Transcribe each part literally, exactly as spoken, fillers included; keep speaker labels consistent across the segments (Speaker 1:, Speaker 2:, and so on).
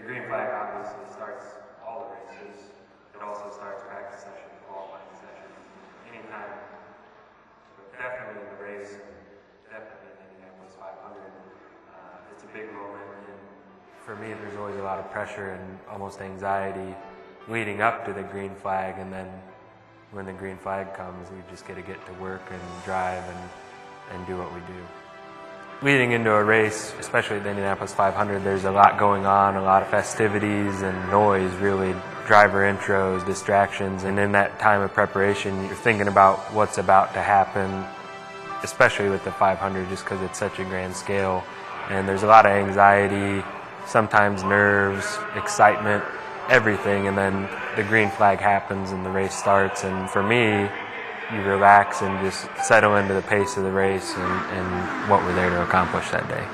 Speaker 1: the green flag obviously starts all the races. It also starts practice session, qualifying session, anytime. But definitely in the race, definitely in the Indianapolis five hundred, uh, it's a big moment. And for me, there's always a lot of pressure and almost anxiety leading up to the green flag, and then when the green flag comes, we just get to get to work and drive and, and do what we do. Leading into a race, especially the Indianapolis five hundred, there's a lot going on, a lot of festivities and noise, really, driver intros, distractions, and in that time of preparation, you're thinking about what's about to happen, especially with the five hundred, just because it's such a grand scale, and there's a lot of anxiety, sometimes nerves, excitement, everything, and then the green flag happens and the race starts, and for me, you relax and just settle into the pace of the race and, and what we're there to accomplish that day.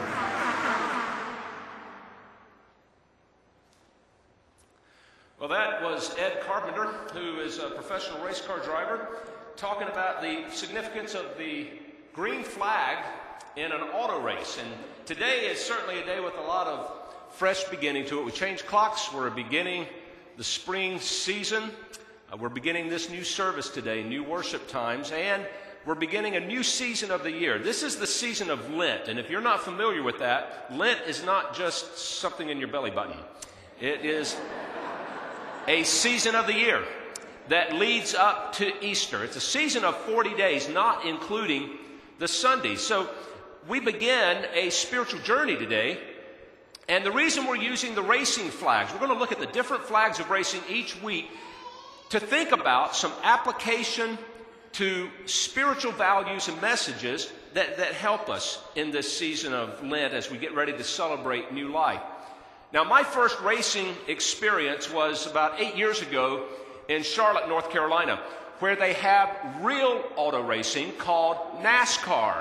Speaker 2: Well, that was Ed Carpenter, who is a professional race car driver, talking about the significance of the green flag in an auto race. And today is certainly a day with a lot of fresh beginning to it. We changed clocks. We're beginning the spring season. Uh, we're beginning this new service today, new worship times, and we're beginning a new season of the year. This is the season of Lent, and if you're not familiar with that, Lent is not just something in your belly button. It is a season of the year that leads up to Easter. It's a season of forty days, not including the Sundays. So we begin a spiritual journey today, and the reason we're using the racing flags, we're going to look at the different flags of racing each week to think about some application to spiritual values and messages that, that help us in this season of Lent as we get ready to celebrate new life. Now, my first racing experience was about eight years ago in Charlotte, North Carolina, where they have real auto racing called NASCAR.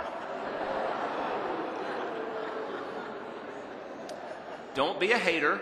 Speaker 2: Don't be a hater.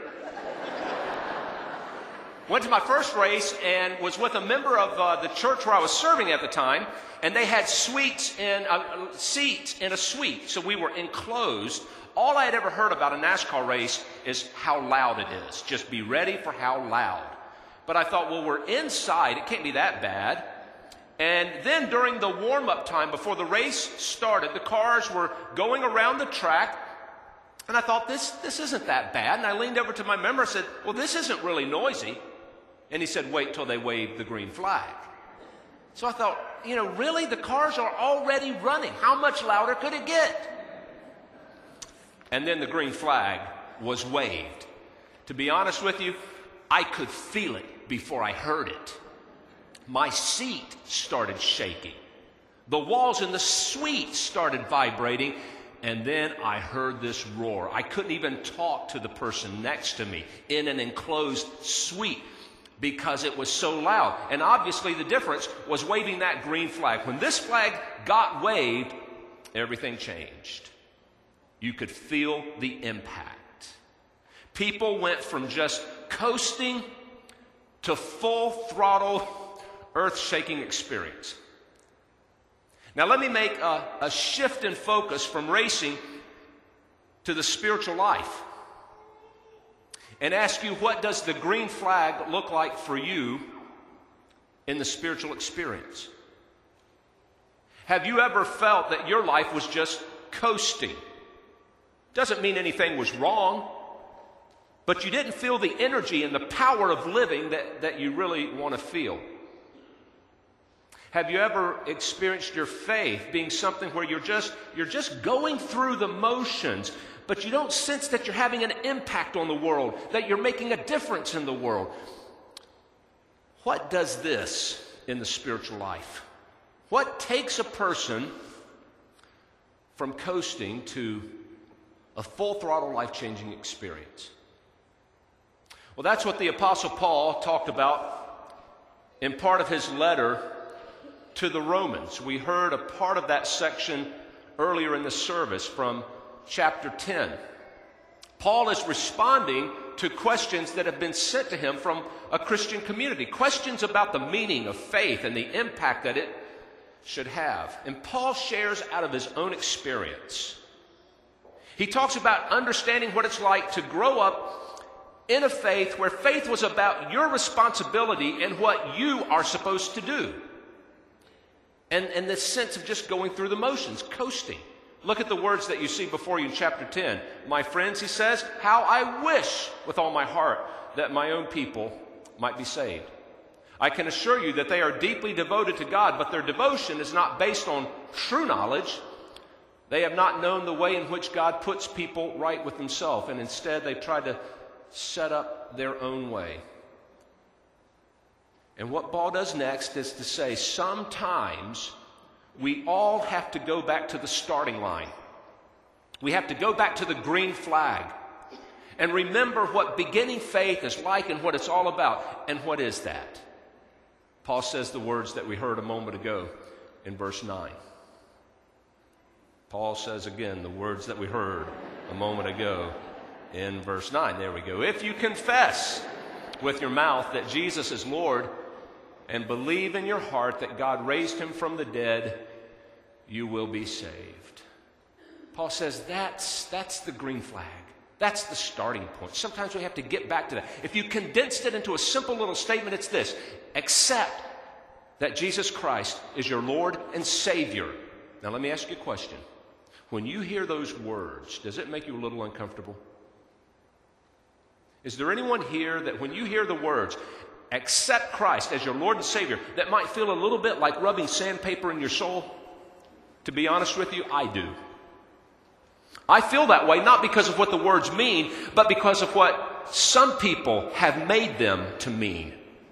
Speaker 2: Went to my first race and was with a member of uh, the church where I was serving at the time, and they had suites in a, a seat in a suite, so we were enclosed. All I had ever heard about a NASCAR race is how loud it is. Just be ready for how loud. But I thought, well, we're inside. It can't be that bad. And then during the warm-up time before the race started, the cars were going around the track, and I thought, this, this isn't that bad. And I leaned over to my member and said, well, this isn't really noisy. And he said, wait till they wave the green flag. So I thought, you know, really? The cars are already running. How much louder could it get? And then the green flag was waved. To be honest with you, I could feel it before I heard it. My seat started shaking. The walls in the suite started vibrating. And then I heard this roar. I couldn't even talk to the person next to me in an enclosed suite because it was so loud. And obviously the difference was waving that green flag. When this flag got waved, everything changed. You could feel the impact. People went from just coasting to full throttle, earth-shaking experience. Now let me make a, a shift in focus from racing to the spiritual life and ask you, what does the green flag look like for you in the spiritual experience? Have you ever felt that your life was just coasting? Doesn't mean anything was wrong, but you didn't feel the energy and the power of living that, that you really want to feel. Have you ever experienced your faith being something where you're just, you're just going through the motions, but you don't sense that you're having an impact on the world, that you're making a difference in the world? What does this in the spiritual life? What takes a person from coasting to a full throttle, life-changing experience? Well, that's what the Apostle Paul talked about in part of his letter to the Romans. We heard a part of that section earlier in the service from chapter ten. Paul is responding to questions that have been sent to him from a Christian community, questions about the meaning of faith and the impact that it should have. And Paul shares out of his own experience. He talks about understanding what it's like to grow up in a faith where faith was about your responsibility and what you are supposed to do. And, and this sense of just going through the motions, coasting. Look at the words that you see before you in chapter ten. My friends, he says, how I wish with all my heart that my own people might be saved. I can assure you that they are deeply devoted to God, but their devotion is not based on true knowledge. They have not known the way in which God puts people right with himself, and instead they try to set up their own way. And what Paul does next is to say, sometimes we all have to go back to the starting line. We have to go back to the green flag and remember what beginning faith is like and what it's all about. And what is that? Paul says the words that we heard a moment ago in verse nine. Paul says again the words that we heard a moment ago in verse nine. There we go. If you confess with your mouth that Jesus is Lord and believe in your heart that God raised him from the dead, you will be saved. Paul says that's, that's the green flag. That's the starting point. Sometimes we have to get back to that. If you condensed it into a simple little statement, it's this: accept that Jesus Christ is your Lord and Savior. Now let me ask you a question. When you hear those words, does it make you a little uncomfortable? Is there anyone here that when you hear the words, accept Christ as your Lord and Savior, that might feel a little bit like rubbing sandpaper in your soul? To be honest with you, I do. I feel that way not because of what the words mean, but because of what some people have made them to mean.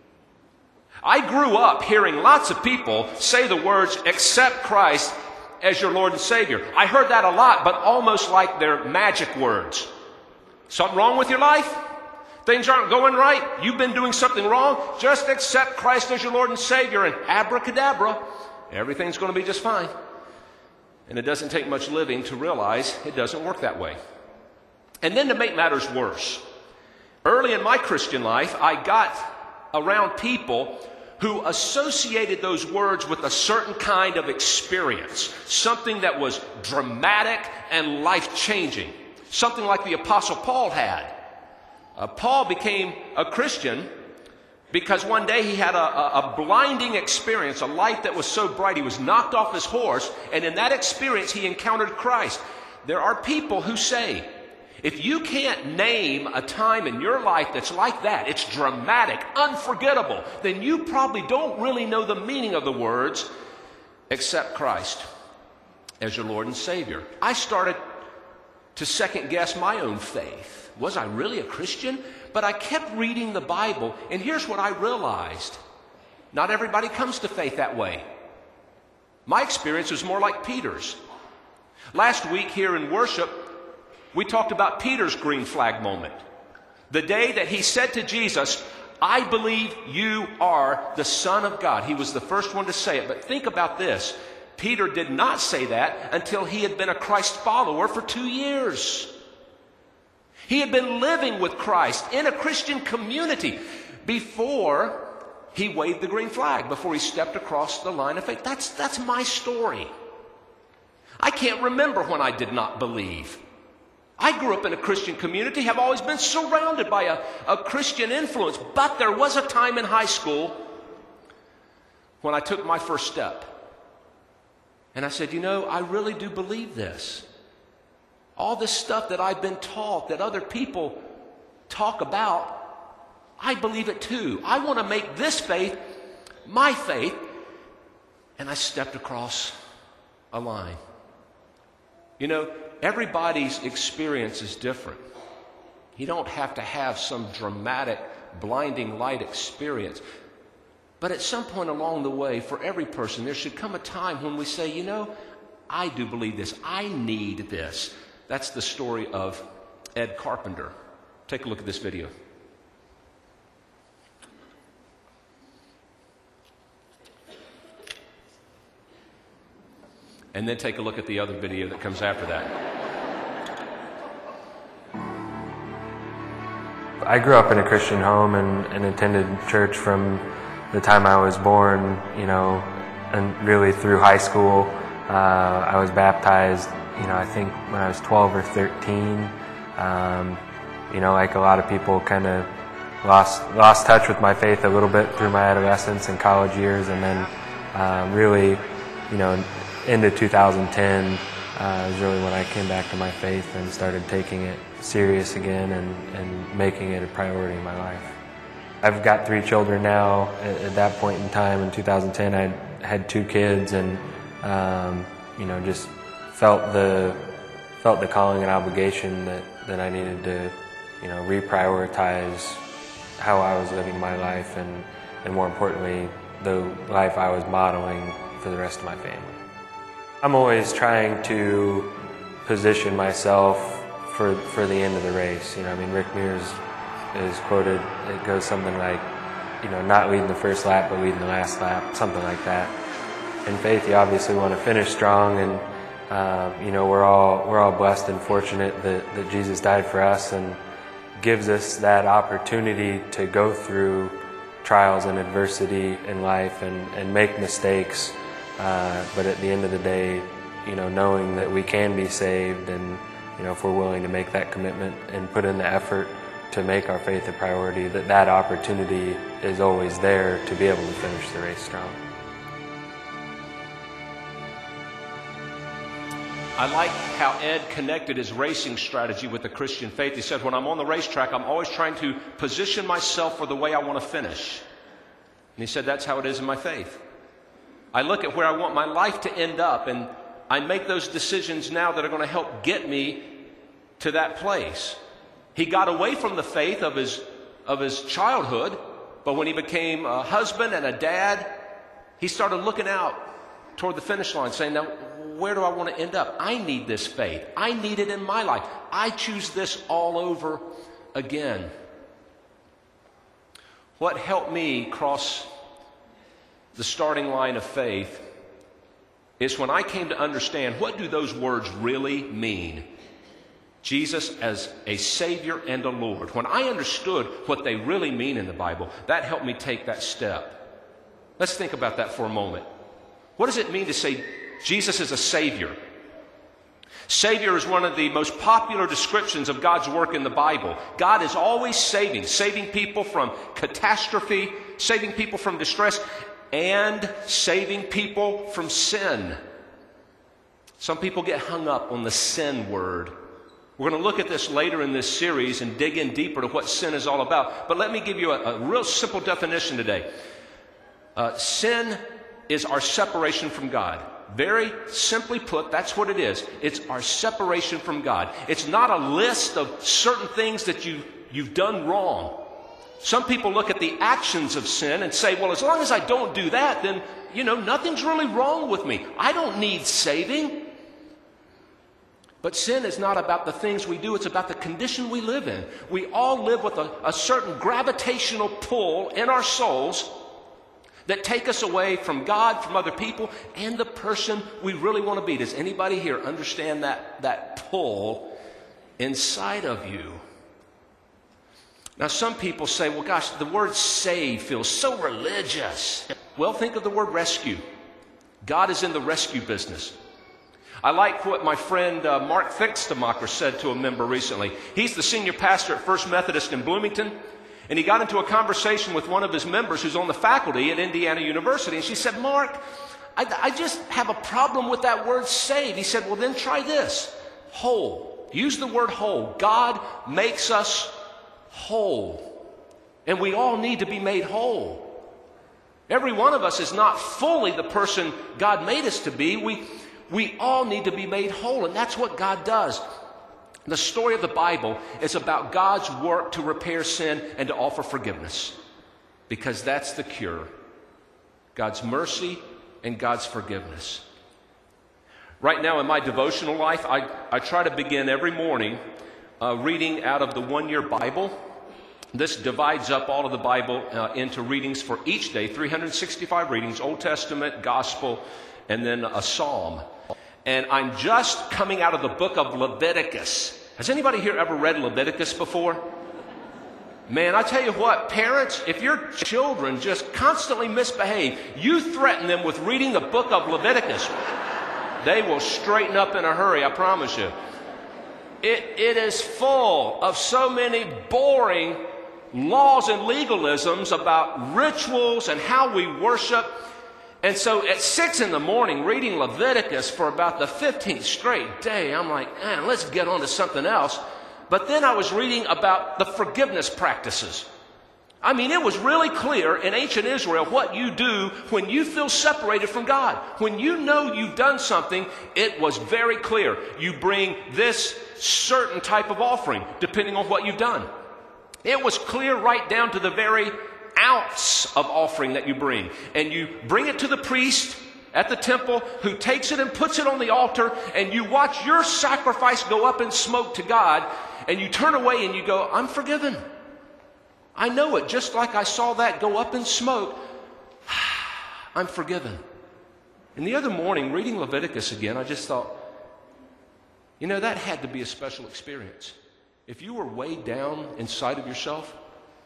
Speaker 2: I grew up hearing lots of people say the words, accept Christ as your Lord and Savior. I heard that a lot, but almost like they're magic words. Something wrong with your life? Things aren't going right? You've been doing something wrong? Just accept Christ as your Lord and Savior, and abracadabra, everything's going to be just fine. And it doesn't take much living to realize it doesn't work that way. And then to make matters worse, early in my Christian life, I got around people who associated those words with a certain kind of experience, something that was dramatic and life-changing, something like the Apostle Paul had. Uh, Paul became a Christian because one day he had a, a, a blinding experience, a light that was so bright he was knocked off his horse, and in that experience he encountered Christ. There are people who say, if you can't name a time in your life that's like that, it's dramatic, unforgettable, then you probably don't really know the meaning of the words, accept Christ as your Lord and Savior. I started to second guess my own faith. Was I really a Christian? But I kept reading the Bible, and here's what I realized. Not everybody comes to faith that way. My experience was more like Peter's. Last week here in worship, we talked about Peter's green flag moment. The day that he said to Jesus, I believe you are the Son of God. He was the first one to say it. But think about this. Peter did not say that until he had been a Christ follower for two years. He had been living with Christ in a Christian community before he waved the green flag, before he stepped across the line of faith. That's, that's my story. I can't remember when I did not believe. I grew up in a Christian community, have always been surrounded by a, a Christian influence, but there was a time in high school when I took my first step. And I said, you know, I really do believe this. All this stuff that I've been taught, that other people talk about, I believe it too. I want to make this faith my faith. And I stepped across a line. You know, everybody's experience is different. You don't have to have some dramatic, blinding light experience. But at some point along the way, for every person, there should come a time when we say, you know, I do believe this. I need this. That's the story of Ed Carpenter. Take a look at this video. And then take a look at the other video that comes after that.
Speaker 3: I grew up in a Christian home and, and attended church from the time I was born, you know, and really through high school. Uh, I was baptized, you know, I think when I was twelve or thirteen. Um, you know, like a lot of people, kind of lost lost touch with my faith a little bit through my adolescence and college years, and then um, really, you know, into two thousand ten uh, is really when I came back to my faith and started taking it serious again and, and making it a priority in my life. I've got three children now. At, at that point in time, in two thousand ten, I had two kids, and um, you know, just felt the felt the calling and obligation that, that I needed to, you know, reprioritize how I was living my life, and, and more importantly, the life I was modeling for the rest of my family. I'm always trying to position myself for for the end of the race. You know, I mean, Rick Mears is quoted, it goes something like, you know, not leading the first lap, but leading the last lap, something like that. In faith, you obviously want to finish strong, and um, you know, we're all we're all blessed and fortunate that, that Jesus died for us and gives us that opportunity to go through trials and adversity in life and, and make mistakes. Uh, but at the end of the day, you know, knowing that we can be saved, and you know, if we're willing to make that commitment and put in the effort to make our faith a priority, that that opportunity is always there to be able to finish the race strong.
Speaker 2: I like how Ed connected his racing strategy with the Christian faith. He said, when I'm on the racetrack, I'm always trying to position myself for the way I want to finish. And he said, that's how it is in my faith. I look at where I want my life to end up, and I make those decisions now that are going to help get me to that place. He got away from the faith of his, of his childhood, but when he became a husband and a dad, he started looking out toward the finish line, saying, now, where do I want to end up? I need this faith. I need it in my life. I choose this all over again. What helped me cross the starting line of faith is when I came to understand, what do those words really mean? Jesus as a Savior and a Lord. When I understood what they really mean in the Bible, that helped me take that step. Let's think about that for a moment. What does it mean to say Jesus is a Savior? Savior is one of the most popular descriptions of God's work in the Bible. God is always saving, saving people from catastrophe, saving people from distress, and saving people from sin. Some people get hung up on the sin word. We're going to look at this later in this series and dig in deeper to what sin is all about. But let me give you a, a real simple definition today. Uh, sin is our separation from God. Very simply put, that's what it is. It's our separation from God. It's not a list of certain things that you, you've done wrong. Some people look at the actions of sin and say, well, as long as I don't do that, then, you know, nothing's really wrong with me. I don't need saving. But sin is not about the things we do. It's about the condition we live in. We all live with a, a certain gravitational pull in our souls that take us away from God, from other people, and the person we really want to be. Does anybody here understand that, that pull inside of you? Now, some people say, well, gosh, the word save feels so religious. Well, think of the word rescue. God is in the rescue business. I like what my friend uh, Mark Fixtemacher said to a member recently. He's the senior pastor at First Methodist in Bloomington. And he got into a conversation with one of his members who's on the faculty at Indiana University. And she said, Mark, I, I just have a problem with that word save. He said, well, then try this. Whole. Use the word whole. God makes us whole. And we all need to be made whole. Every one of us is not fully the person God made us to be. We, we all need to be made whole. And that's what God does. The story of the Bible is about God's work to repair sin and to offer forgiveness, because that's the cure. God's mercy and God's forgiveness. Right now in my devotional life, I, I try to begin every morning uh, reading out of the one-year Bible. This divides up all of the Bible uh, into readings for each day, three hundred sixty-five readings, Old Testament, Gospel, and then a Psalm. And I'm just coming out of the book of Leviticus. Has anybody here ever read Leviticus before? Man, I tell you what, parents, if your children just constantly misbehave, you threaten them with reading the book of Leviticus. They will straighten up in a hurry, I promise you. It, it is full of so many boring laws and legalisms about rituals and how we worship. And so at six in the morning, reading Leviticus for about the fifteenth straight day, I'm like, man, let's get on to something else. But then I was reading about the forgiveness practices. I mean, it was really clear in ancient Israel what you do when you feel separated from God. When you know you've done something, it was very clear. You bring this certain type of offering, depending on what you've done. It was clear right down to the very ounce of offering that you bring. And you bring it to the priest at the temple, who takes it and puts it on the altar, and you watch your sacrifice go up in smoke to God, and you turn away and you go, I'm forgiven. I know it, just like I saw that go up in smoke. I'm forgiven. And the other morning, reading Leviticus again, I just thought, you know, that had to be a special experience. If you were weighed down inside of yourself,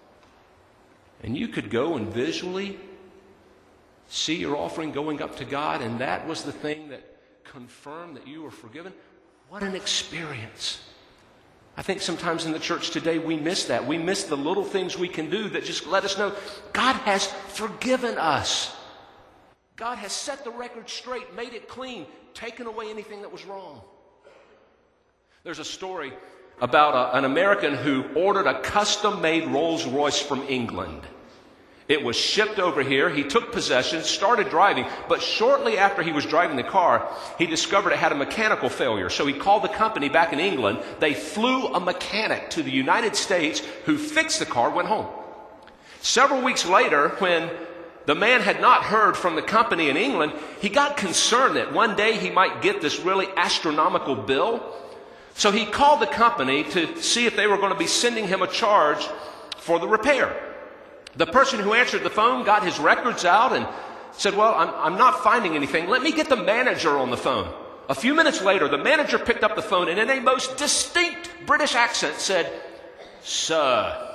Speaker 2: and you could go and visually see your offering going up to God, and that was the thing that confirmed that you were forgiven, what an experience. I think sometimes in the church today we miss that. We miss the little things we can do that just let us know God has forgiven us. God has set the record straight, made it clean, taken away anything that was wrong. There's a story about a, an American who ordered a custom-made Rolls Royce from England. It was shipped over here. He took possession, started driving, but shortly after he was driving the car, he discovered it had a mechanical failure. So he called the company back in England. They flew a mechanic to the United States who fixed the car, went home. Several weeks later, when the man had not heard from the company in England, he got concerned that one day he might get this really astronomical bill. So he called the company to see if they were going to be sending him a charge for the repair. The person who answered the phone got his records out and said, well, I'm, I'm not finding anything. Let me get the manager on the phone. A few minutes later, the manager picked up the phone and in a most distinct British accent said, Sir,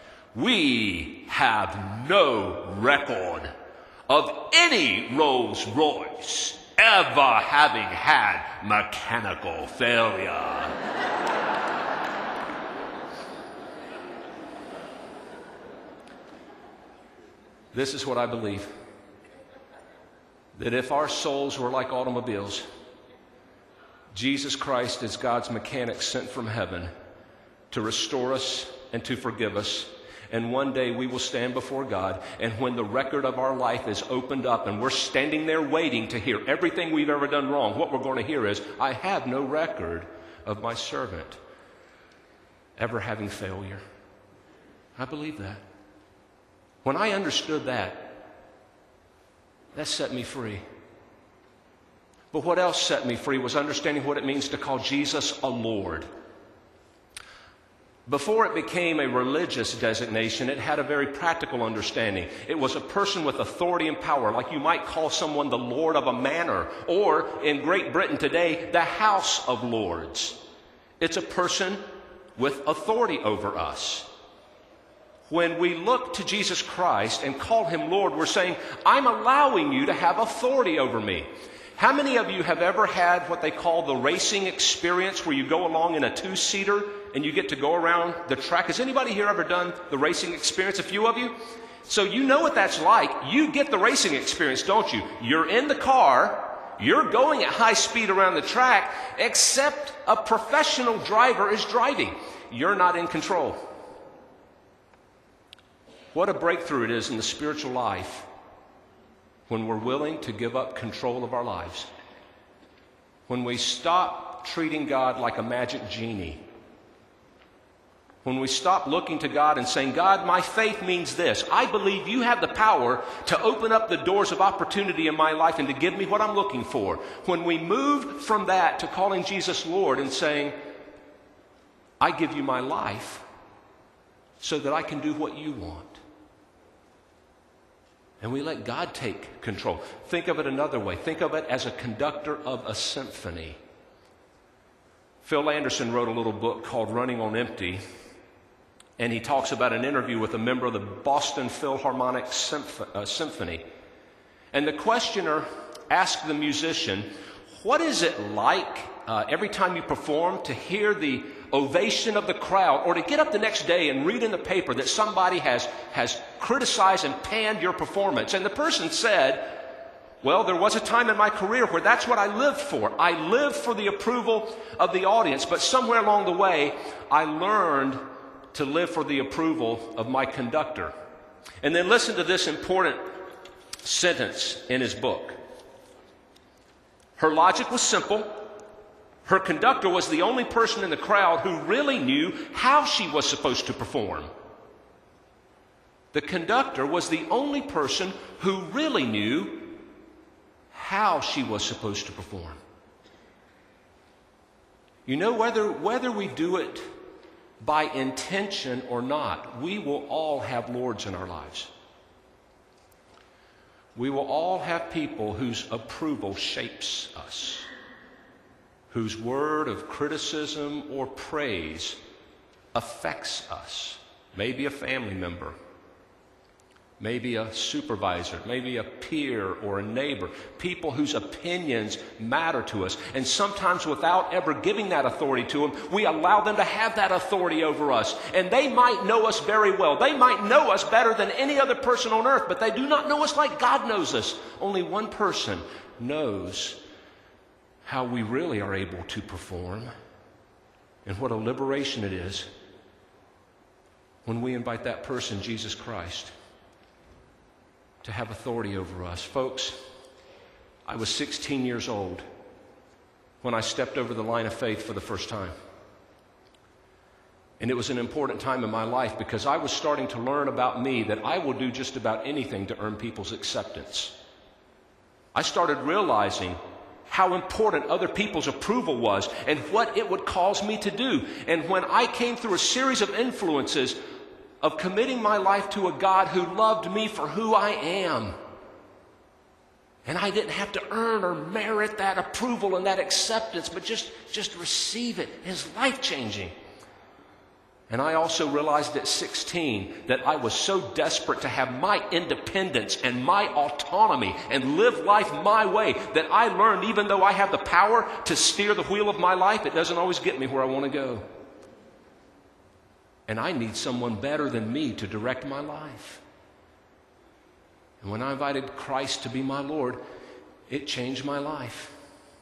Speaker 2: we have no record of any Rolls Royce ever having had mechanical failure. This is what I believe, that if our souls were like automobiles, Jesus Christ is God's mechanic sent from heaven to restore us and to forgive us. And one day we will stand before God, and when the record of our life is opened up and we're standing there waiting to hear everything we've ever done wrong, what we're going to hear is, I have no record of my servant ever having failure. I believe that. When I understood that, that set me free. But what else set me free was understanding what it means to call Jesus a Lord. Before it became a religious designation, it had a very practical understanding. It was a person with authority and power, like you might call someone the Lord of a manor, or in Great Britain today, the House of Lords. It's a person with authority over us. When we look to Jesus Christ and call him Lord, we're saying, I'm allowing you to have authority over me. How many of you have ever had what they call the racing experience, where you go along in a two-seater and you get to go around the track? Has anybody here ever done the racing experience? A few of you? So you know what that's like. You get the racing experience, don't you? You're in the car, you're going at high speed around the track, except a professional driver is driving. You're not in control. What a breakthrough it is in the spiritual life when we're willing to give up control of our lives. When we stop treating God like a magic genie. When we stop looking to God and saying, God, my faith means this. I believe you have the power to open up the doors of opportunity in my life and to give me what I'm looking for. When we move from that to calling Jesus Lord and saying, I give you my life so that I can do what you want. And we let God take control. Think of it another way. Think of it as a conductor of a symphony. Phil Anderson wrote a little book called Running on Empty, and he talks about an interview with a member of the Boston Philharmonic Symph- uh, Symphony. And the questioner asked the musician, what is it like uh, every time you perform, to hear the ovation of the crowd, or to get up the next day and read in the paper that somebody has, has criticized and panned your performance. And the person said, well, there was a time in my career where that's what I lived for. I lived for the approval of the audience, but somewhere along the way, I learned to live for the approval of my conductor. And then listen to this important sentence in his book. Her logic was simple. Her conductor was the only person in the crowd who really knew how she was supposed to perform. The conductor was the only person who really knew how she was supposed to perform. You know, whether, whether we do it by intention or not, we will all have lords in our lives. We will all have people whose approval shapes us, whose word of criticism or praise affects us. Maybe a family member, maybe a supervisor, maybe a peer or a neighbor, people whose opinions matter to us. And sometimes without ever giving that authority to them, we allow them to have that authority over us. And they might know us very well. They might know us better than any other person on earth, but they do not know us like God knows us. Only one person knows how we really are able to perform, and what a liberation it is when we invite that person, Jesus Christ, to have authority over us. Folks, I was sixteen years old when I stepped over the line of faith for the first time. And it was an important time in my life because I was starting to learn about me that I will do just about anything to earn people's acceptance. I started realizing how important other people's approval was and what it would cause me to do. And when I came through a series of influences of committing my life to a God who loved me for who I am, and I didn't have to earn or merit that approval and that acceptance, but just, just receive it, it was life-changing. And I also realized at sixteen that I was so desperate to have my independence and my autonomy and live life my way that I learned, even though I have the power to steer the wheel of my life, it doesn't always get me where I want to go. And I need someone better than me to direct my life. And when I invited Christ to be my Lord, it changed my life.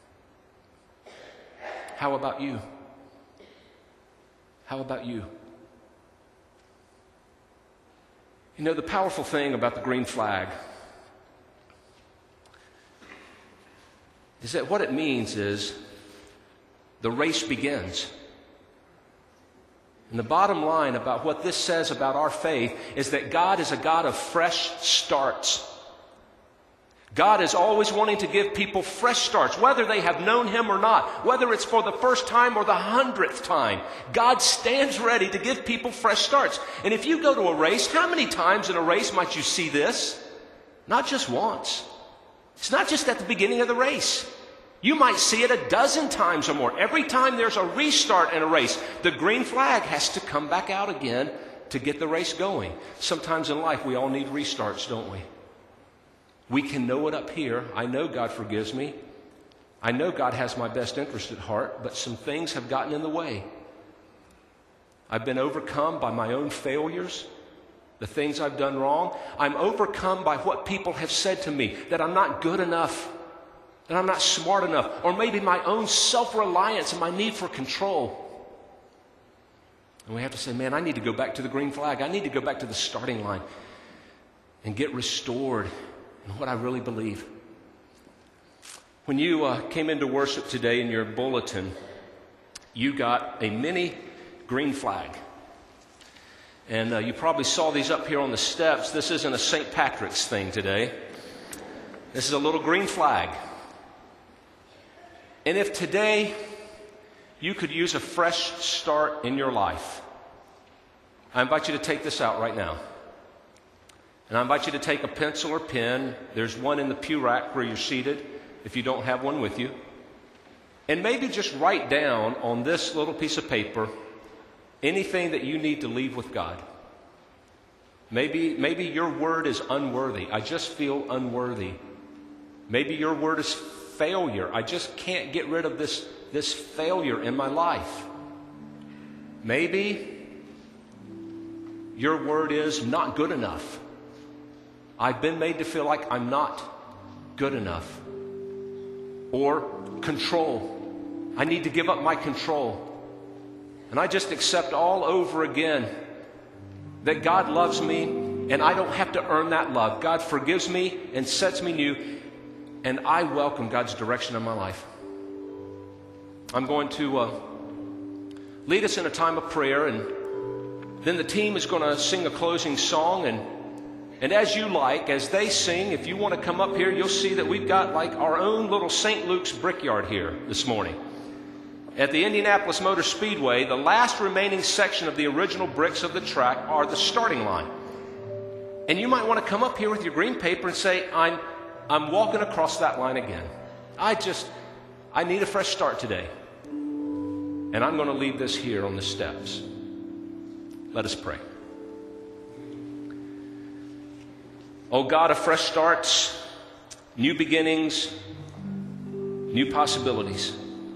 Speaker 2: How about you? How about you? You know, the powerful thing about the green flag is that what it means is the race begins. And the bottom line about what this says about our faith is that God is a God of fresh starts. God is always wanting to give people fresh starts, whether they have known Him or not, whether it's for the first time or the hundredth time. God stands ready to give people fresh starts. And if you go to a race, how many times in a race might you see this? Not just once. It's not just at the beginning of the race. You might see it a dozen times or more. Every time there's a restart in a race, the green flag has to come back out again to get the race going. Sometimes in life we all need restarts, don't we? We can know it up here. I know God forgives me. I know God has my best interest at heart, but some things have gotten in the way. I've been overcome by my own failures, the things I've done wrong. I'm overcome by what people have said to me, that I'm not good enough, that I'm not smart enough, or maybe my own self-reliance and my need for control. And we have to say, man, I need to go back to the green flag. I need to go back to the starting line and get restored in what I really believe. When you uh, came into worship today in your bulletin, you got a mini green flag. And uh, you probably saw these up here on the steps. This isn't a Saint Patrick's thing today. This is a little green flag. And if today you could use a fresh start in your life, I invite you to take this out right now. And I invite you to take a pencil or pen. There's one in the pew rack where you're seated, if you don't have one with you. And maybe just write down on this little piece of paper anything that you need to leave with God. Maybe, maybe your word is unworthy. I just feel unworthy. Maybe your word is failure. I just can't get rid of this this failure in my life. Maybe your word is not good enough. I've been made to feel like I'm not good enough. Or control. I need to give up my control. And I just accept all over again that God loves me and I don't have to earn that love. God forgives me and sets me new, and I welcome God's direction in my life. I'm going to uh, lead us in a time of prayer, and then the team is going to sing a closing song. And, and as you like, as they sing, if you want to come up here, you'll see that we've got like our own little Saint Luke's Brickyard here this morning. At the Indianapolis Motor Speedway, the last remaining section of the original bricks of the track are the starting line. And you might want to come up here with your green paper and say, I'm, I'm walking across that line again. I just, I need a fresh start today. And I'm going to leave this here on the steps. Let us pray. Oh God, of fresh starts, new beginnings, new possibilities.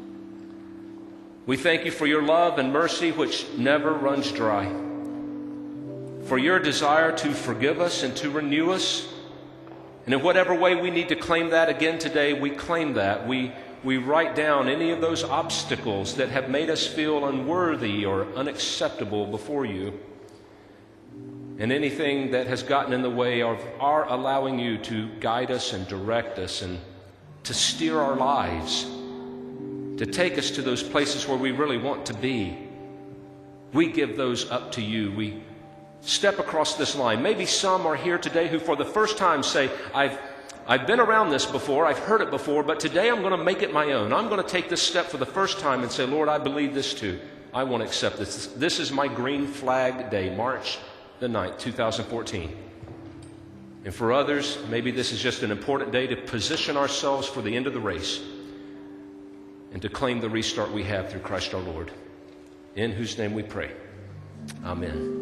Speaker 2: We thank you for your love and mercy which never runs dry, for your desire to forgive us and to renew us. And in whatever way we need to claim that again today, we claim that. We, we write down any of those obstacles that have made us feel unworthy or unacceptable before you, and anything that has gotten in the way of our allowing you to guide us and direct us and to steer our lives, to take us to those places where we really want to be. We give those up to you. We step across this line. Maybe some are here today who for the first time say, I've, I've been around this before, I've heard it before, but today I'm going to make it my own. I'm going to take this step for the first time and say, Lord, I believe this too. I want to accept this. This is my green flag day, March the ninth, two thousand fourteen. And for others, maybe this is just an important day to position ourselves for the end of the race and to claim the restart we have through Christ our Lord, in whose name we pray. Amen.